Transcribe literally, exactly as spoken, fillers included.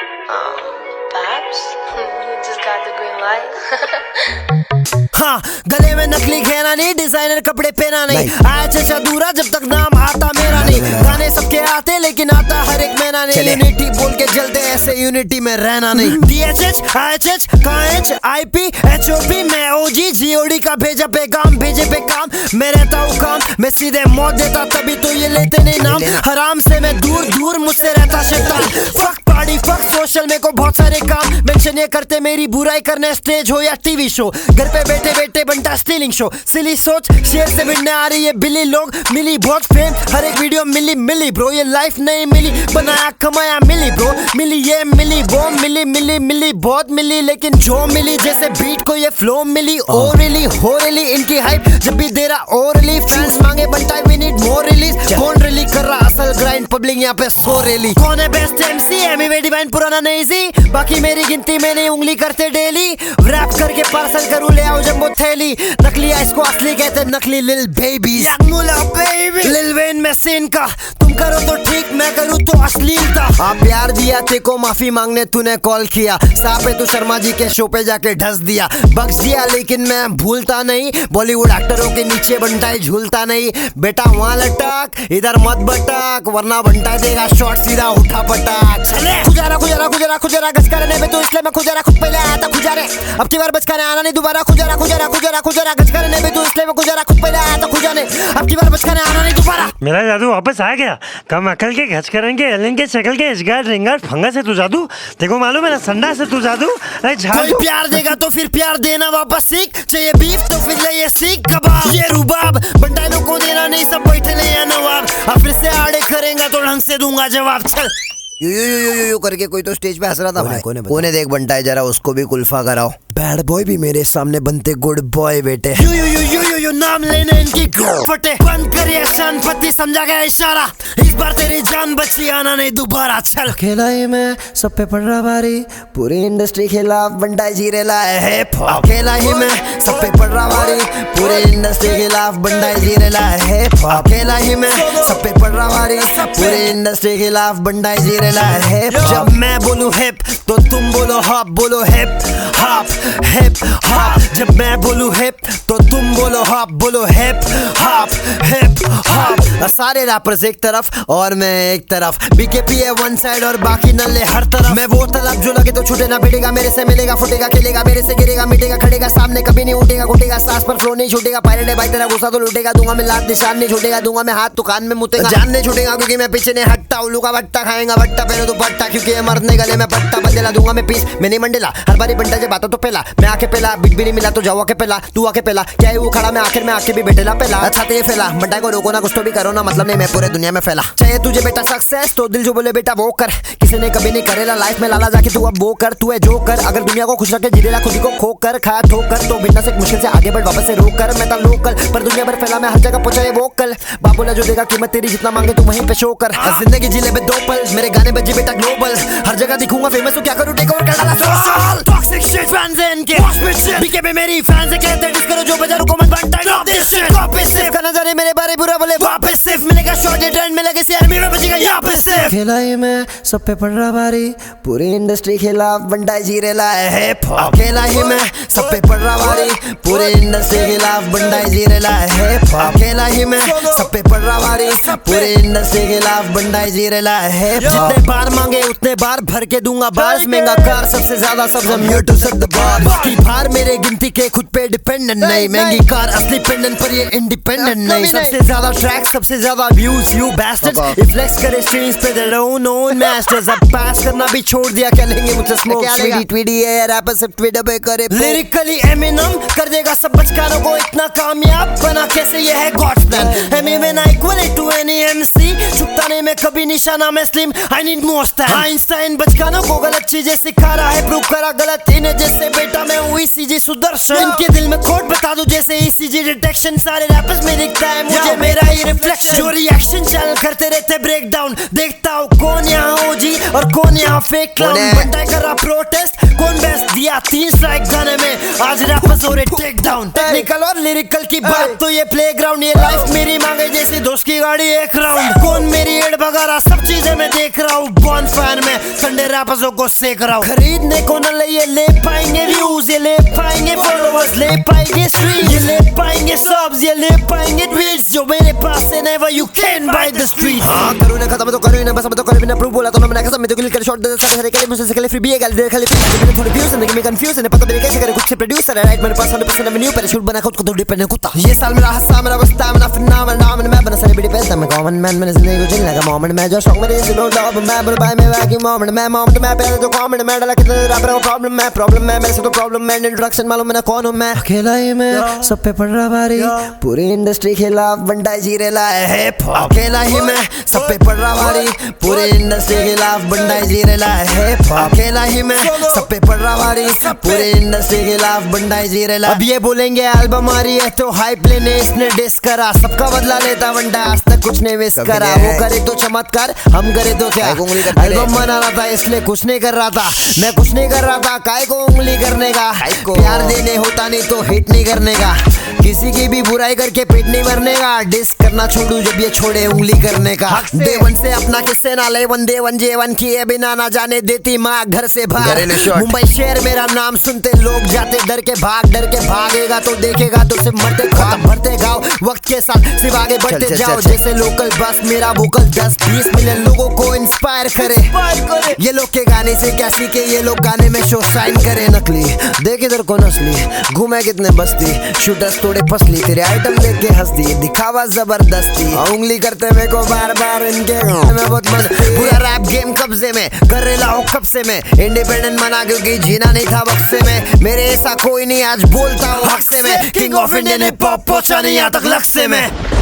हाँ, गले में नकली घेरा नहीं, डिजाइनर कपड़े पहना नहीं, आया चचा दूरा जब तक नाम आता मेरा नहीं। गाने सबके आते लेकिन आता हर एक महीना नहीं। यूनिटी बोल के जलते ऐसे यूनिटी में रहना नहीं। D H H I H H H I P H O P मैं ओ जी जी ओ डी का भेजा पैगाम, भेजे पे काम मैं रहता हूँ काम, मैं सीधे मौत देता तभी तो ये लेते नहीं नाम। हराम से मैं दूर दूर मुझसे रहता शैतान। फक पार्टी फक सोशल में को बहुत सारे काम मेंशन ये करते मेरी बुराई करने, स्टेज हो या टीवी शो, घर पे बैठे बैठे बनता स्टीलिंग शो। सिली सोच शेर से भिड़ने आ रही है बिल्ली लोग, मिली बहुत फेम हर एक वीडियो मिली मिली ब्रो। ये लाइफ नहीं मिली बनाया कमाया मिली ब्रो, मिली ये मिली वो मिली मिली मिली बहुत मिली, लेकिन जो मिली जैसे बीट को ये फ्लो मिली। ओरली होरली इनकी हाइप जब भी दे रहा ओरली, फैंस मांगे बनता है वी नीड मोर रिलीज। कौन रिली कर रहा असल ग्राइंड, पब्लिक यहाँ पे सो रेली। कौन है best MC Emiway Divine पुराना नहीं सी, बाकी मेरी गिनती में नहीं उंगली करते डेली। रैप करके पार्सल करूँ ले आओ जंबो थैली, नकली इसको असली कहते नकली लिल बेबी। लिल वेन में सीन का तुम करो तो ठीक मैं करूँ तो अश्लीलता। आप प्यार दिया तेको माफी मांगने तूने कॉल किया, सापे तू शर्मा जी के शो पे जाके ढस दिया। बख्श दिया लेकिन मैं भूलता नहीं, बॉलीवुड एक्टरों के नीचे बनता है झूलता नहीं। बेटा वहाँ लटक इधर मत बटक वरना बनता देगा शॉट सीधा उठा पटक। चले खुजारा खुजारा खुजारा खुजारा गज करने पे तो इसलिए मैं खुजारा खुद पहले आया था खुजारे, अब की बार बच कर आना नहीं दोबारा। खुजारा खुजारा खुजारा खुजारा गज करने पे तो इसलिए मैं खुजारा खुद पहले आया था खुजाने, अब की बार बच कर आना नहीं दोबारा। मेरा जादू वापस आ गया, कम अकल के घच करेंगे एलिन के शक्ल के इजगार रिंगार फंगा से तू जादू, देखो मालूम है ना संडा से तू जादू। कोई प्यार देगा तो फिर प्यार देना वापस सीख, चाहिए बीफ तो फिर ले ये सीख कबाब। ये रुबाब बंटाइलों को देना नहीं सब बैठे ले या नवाब, अब फिर से आड़े करेंगा तो ढंग से दूंगा जवाब। चल you you you you you करके कोई तो स्टेज पे हंस रहा था भाई, कोने, कोने देख बनता है जरा उसको भी कुल्फा कराओ। बैड बॉय भी मेरे सामने बनते गुड बॉय बेटे। You you you you you you नाम लेने इनकी फटे बंद करिए शानपति समझा गया इशारा, इस बार तेरी जान बची आना नहीं दोबारा। चल अकेला ही मैं सब पे पड़ रहा भारी, पूरी इंडस्ट्री खिलाफ बंटा जीरे लाए है। अकेला ही मैं सब पे पड़ रहा भारी, पूरी इंडस्ट्री खिलाफ बंटा जीरे लाए है। अकेला ही मैं सब पे पड़ रहा भारी, पूरी इंडस्ट्री खिलाफ बंटा जीरे लाए है। जब मैं बोलूं हिप तो तुम बोलो हॉप, बोलो हिप हॉप हिप हॉप। जब मैं बोलूं हिप तो तुम बोलो हॉप, बोलो हिप हॉप हिप हॉप। सारे रैपर्स एक तरफ और मैं एक तरफ, बीकेपी है वन साइड और बाकी नल्ले हर तरफ। मैं वो तलब जो लगे तो छूटे ना बैठेगा, मेरे से मिलेगा फुटेगा खेलेगा, मेरे से गिरेगा मिटेगा खड़ेगा, सामने कभी नहीं उठेगा घुटेगा, सांस पर फ्लो नहीं छूटेगा। पायलट है भाई तेरा गुस्सा तो लूटेगा, दूंगा मैं लात निशान नहीं छूटेगा, दूंगा मैं हाथ तो कान में मुतेगा, जान नहीं छूटेगा क्योंकि मैं पीछे नहीं हटता। उल्लू का भट्टा खाएगा भट्टा पहले तो भट्टा, क्योंकि ये मरने गले में पट्टा बंदेला दूंगा मैं पीस मैं नहीं मंडेला। हर बारी बंटा जे बातों तो पहला मैं आके पहला, बिग भी नहीं मिला तो जाओ आके पहला, तू आके पहला क्या है वो खड़ा मैं आखिर में आके भी बैठेला पहला। अच्छा तो ये फैला बंटा को रोको ना कुछ तो भी करो ना, मतलब नहीं मैं पूरे दुनिया में फैला। चाहिए तुझे बेटा सक्सेस तो दिल जो बोले बेटा वो कर, किसी ने कभी नहीं करेला लाइफ में लाला जाके तू अब वो कर, तू है जो कर। अगर दुनिया को खुश रखे जीरेला खुद को खो कर, खाया ठोकर तो बिना से मुश्किल से आगे बढ़ वापस से रोक कर। मैं था लोकल पर दुनिया भर फैला मैं हर जगह पहुंचा ये वोकल, बाबूला जो देगा कीमत तेरी जितना मांगे तू वहीं पे शो कर। जिंदगी जिले में दो पल मेरे गाने बजे बेटा ग्लोबल, हर जगह दिखूंगा फेमस तो क्या करूं टेक ओवर कर डाला सोशल। टॉक्सिक शिट फैंस हैं इनके बीकेपी मेरी फैंस कहते हैं डिस करो जो बजारू को मत बनता ड्रॉप दिस शिट कॉपी सिर्फ करना जाने मेरे बारे बुरा बोले वापस सिर्फ मिलेगा शॉर्ट ट्रेंड मिलेगा सी आर्मी में बचेगा यहां पे सिर्फ। अकेला ही मैं सब पे पड़ रहा भारी, पूरी इंडस्ट्री खिलाफ बंटा जीरे लाए है। अकेला ही मैं सब पे पड़ रहा भारी, पूरी इंडस्ट्री खिलाफ बंटा जीरे लाए है। अकेला ही मैं सब पे पड़ रहा भारी, पूरी इंडस्ट्री खिलाफ बंटा जीरे लाए है। जितने बार मांगे उतने बार भर के दूंगा बार्स, महंगा कार सबसे ज्यादा सब here to set the bar। बाकी भार मेरे गिनती के खुद पे डिपेंडेंट नहीं, महंगी कार असली पेंडेंट पर ये इंडिपेंडेंट नहीं। सबसे ज्यादा ट्रैक सबसे ज्यादा व्यूज यू बास्टर्ड्स, ये फ्लेक्स करे स्ट्रीम्स पे their own own masters। अब पास करना भी छोड़ दिया क्या लेंगे मुझसे स्मोक, ट्वीडी ट्वीडी है रैपर सिर्फ ट्विटर पे करे लिरिकली एमिनम कर देगा सब बचकारों को इतना कामयाब बना कैसे ये है गॉड्स प्लान। एमी में ना इक्वल टू एनी एमसी, चुकता नहीं मैं कभी निशाना में slim I need more stand. Einstein बचकानों को गलत चीजें सिखा रहा है, प्रूव करा गलत इन्हें जैसे बेटा मैं हूँ ईसीजी सुदर्शन। इनके दिल में खोट बता दूं जैसे ईसीजी डिटेक्शन, रिएक्शन सारे रैपर्स में दिखता है मुझे मेरा ही रिफ्लेक्शन। जो रिएक्शन चैनल करते रहते ब्रेक डाउन, देखता हूँ कौन यहाँ ओजी और कौन यहाँ फेक क्लाउन। बंदा कर रहा प्रोटेस्ट, कौन बेस्ट दिया तीन स्ट्राइक गाने में, आज रैपर्स हो रहे टेक डाउन। टेक्निकल और लिरिकल की बात तो ये प्लेग्राउंड, ये लाइफ मेरी मांगे जैसी दोस्त की गाड़ी एक राउंड। कौन मेरी एड भगा रहा सब चीजें मैं देख रहा हूँ, बॉन फायर में संडे रैपर्सों को सेक रहा हूँ। खरीदने को न ले ये ले पाएंगे व्यूज, ये ले पाएंगे फॉलोअर्स, ले पाएंगे स्ट्रीम्स, ये ले पाएंगे सब्स, ये ले पाएंगे ट्वीट्स। जो मेरे पास से never you can buy the street. हाँ करूँ ना खत्म तो करूँ ना बस अब तो करूँ बिना प्रूफ बोला तो मैं कसम में तो क्लिक कर शॉट दे सारे करे मुझसे से फ्री भी है गाली दे खाली फ्री थोड़ी व्यूज नहीं मैं कंफ्यूज है पता मेरे कैसे करे कुछ से प्रोड्यूसर है राइट मेरे पास हंड्रेड परसेंट रेवेन्यू पर शूट बना खुद को थोड़ी पे कुत्ता। ये साल मेरा हंसा मेरा बस्ता मेरा फिर मेरा नाम मैं बना सारी बड़ी पैसा मैं कॉमन मैन मैंने जिंदगी को जीने लगा मोमेंट मैं जो शौक मेरे जैसे नो लव मैं बोल बाय मैं वाकी मोमेंट मैं मोमेंट मैं पहले तो कमेंट मैं डाला कितना रैपर का प्रॉब्लम मैं प्रॉब्लम मैं मेरे से तो प्रॉब्लम मैं इंट्रोडक्शन मालूम मैं कौन हूं मैं अकेला ही मैं सब पे पड़ रहा भारी पूरी इंडस्ट्री खिलाफ बंडा जी रेला है अकेला ही मैं सब पे पड़ रहा भारी पूरी इंडस्ट्री खिलाफ बंडा जी रेला है अकेला ही मैं सब पे पड़ रहा भारी पूरी इंडस्ट्री खिलाफ बंडा जी रेला। अब ये बोलेंगे एल्बम आ रही है तो हाइप लेने इसने डिस करा, सबका बदला लेता बंडा आज तक कुछ नहीं मिस करा। वो करे तो चमत्कार हम करे तो क्या, एल्बम बना रहा था इसलिए कुछ नहीं कर रहा था, मैं कुछ नहीं कर रहा था काय को उंगली करने का, प्यार देने होता नहीं तो हिट नहीं करने का, किसी की भी बुराई करके पेट नहीं भरने का, डिस करना छोड़ू जब ये छोड़े उंगली करने का। डे वन से अपना किससे ना ले वन दे वन जे वन किए बिना ना जाने देती माँ घर से बाहर। मुंबई शहर मेरा नाम सुनते लोग जाते डर के भाग, डर के भागेगा तो देखेगा तो सिर्फ मरते ख्वाब भरते गाओ वक्त के साथ सिर्फ आगे बढ़ते चल, जाओ चल, जैसे लोकल बस मेरा वोकल दस बीस मिलियन लोगों को इंस्पायर करे, करे। ये लोग के गाने से क्या सीखे ये लोग गाने में शो साइन करे। नकली देख इधर को नस्ली घूमे कितने बस्ती शूटर्स थोड़े फसली तेरे आइटम देख के हंस दी दिखावा जबरदस्ती उंगली करते मेरे को बार बार इनके में बहुत मस्त पूरा रैप गेम कब्जे में कर रेला हूँ कब से मैं इंडिपेंडेंट मना क्योंकि जीना नहीं था वक्त से मैं मेरे ऐसा कोई नहीं आज बोलता हूँ हक से मैं king of Indian hip hop पहुंचा नहीं यहाँ तक लक्ष्य में।